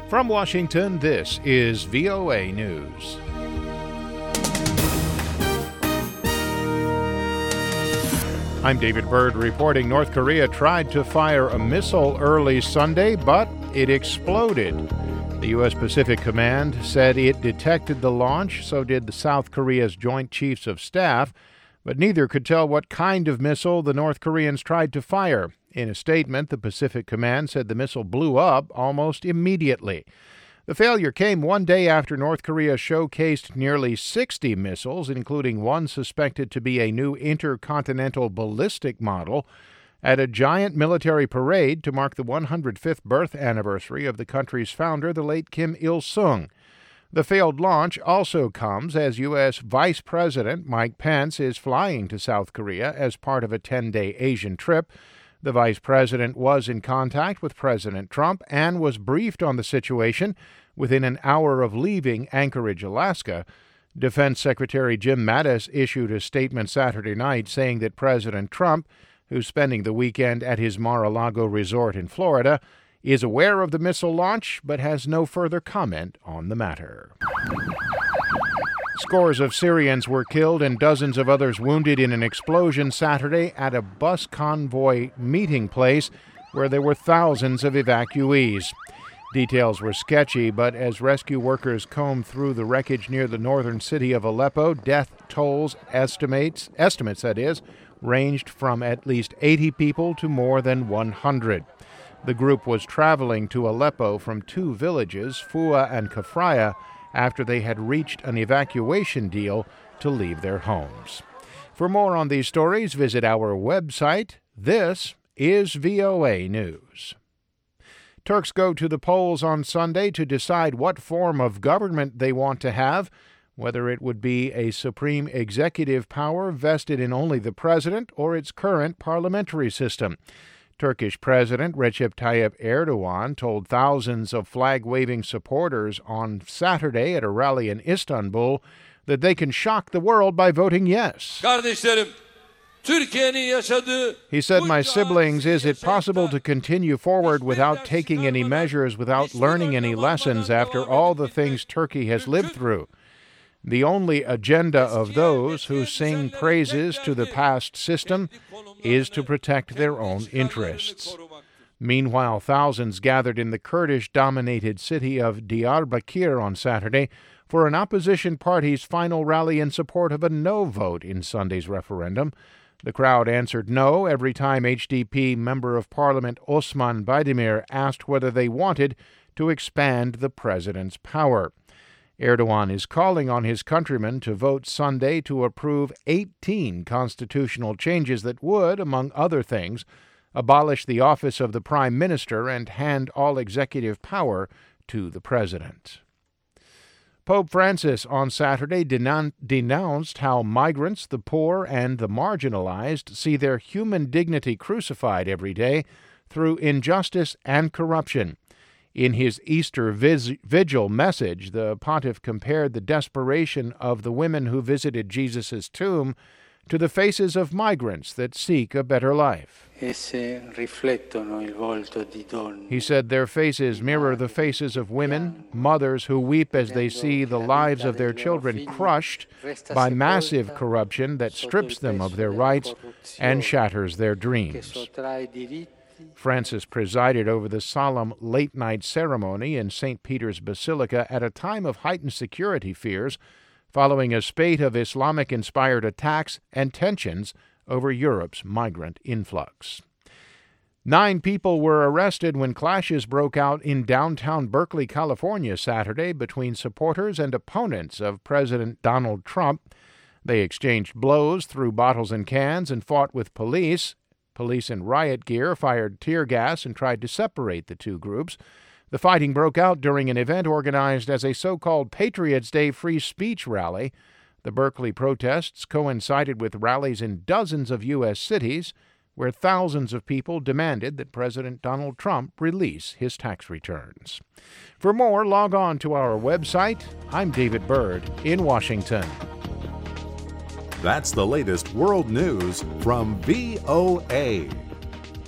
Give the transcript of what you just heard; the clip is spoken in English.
From Washington, this is VOA News. I'm David Byrd reporting North Korea tried to fire a missile early Sunday, but it exploded. The U.S. Pacific Command said it detected the launch, so did the South Korea's Joint Chiefs of Staff, but neither could tell what kind of missile the North Koreans tried to fire. In a statement, the Pacific Command said the missile blew up almost immediately. The failure came one day after North Korea showcased nearly 60 missiles, including one suspected to be a new intercontinental ballistic model, at a giant military parade to mark the 105th birth anniversary of the country's founder, the late Kim Il-sung. The failed launch also comes as U.S. Vice President Mike Pence is flying to South Korea as part of a 10-day Asian trip. The vice president was in contact with President Trump and was briefed on the situation within an hour of leaving Anchorage, Alaska. Defense Secretary Jim Mattis issued a statement Saturday night saying that President Trump, who's spending the weekend at his Mar-a-Lago resort in Florida, is aware of the missile launch but has no further comment on the matter. Scores of Syrians were killed and dozens of others wounded in an explosion Saturday at a bus convoy meeting place where there were thousands of evacuees. Details were sketchy, but as rescue workers combed through the wreckage near the northern city of Aleppo, death tolls estimates ranged from at least 80 people to more than 100. The group was traveling to Aleppo from two villages, Fua and Kafraya, after they had reached an evacuation deal to leave their homes. For more on these stories, visit our website. This is VOA News. Turks go to the polls on Sunday to decide what form of government they want to have, whether it would be a supreme executive power vested in only the president or its current parliamentary system. Turkish President Recep Tayyip Erdogan told thousands of flag-waving supporters on Saturday at a rally in Istanbul that they can shock the world by voting yes. He said, "My siblings, is it possible to continue forward without taking any measures, without learning any lessons after all the things Turkey has lived through? The only agenda of those who sing praises to the past system is to protect their own interests." Meanwhile, thousands gathered in the Kurdish-dominated city of Diyarbakir on Saturday for an opposition party's final rally in support of a no vote in Sunday's referendum. The crowd answered no every time HDP Member of Parliament Osman Baydemir asked whether they wanted to expand the president's power. Erdogan is calling on his countrymen to vote Sunday to approve 18 constitutional changes that would, among other things, abolish the office of the prime minister and hand all executive power to the president. Pope Francis on Saturday denounced how migrants, the poor, and the marginalized see their human dignity crucified every day through injustice and corruption. In his Easter Vigil message, the pontiff compared the desperation of the women who visited Jesus' tomb to the faces of migrants that seek a better life. He said their faces mirror the faces of women, mothers who weep as they see the lives of their children crushed by massive corruption that strips them of their rights and shatters their dreams. Francis presided over the solemn late-night ceremony in St. Peter's Basilica at a time of heightened security fears following a spate of Islamic-inspired attacks and tensions over Europe's migrant influx. 9 people were arrested when clashes broke out in downtown Berkeley, California, Saturday between supporters and opponents of President Donald Trump. They exchanged blows, threw bottles and cans, and fought with police. Police in riot gear fired tear gas and tried to separate the two groups. The fighting broke out during an event organized as a so-called Patriots' Day free speech rally. The Berkeley protests coincided with rallies in dozens of U.S. cities where thousands of people demanded that President Donald Trump release his tax returns. For more, log on to our website. I'm David Byrd in Washington. That's the latest world news from VOA.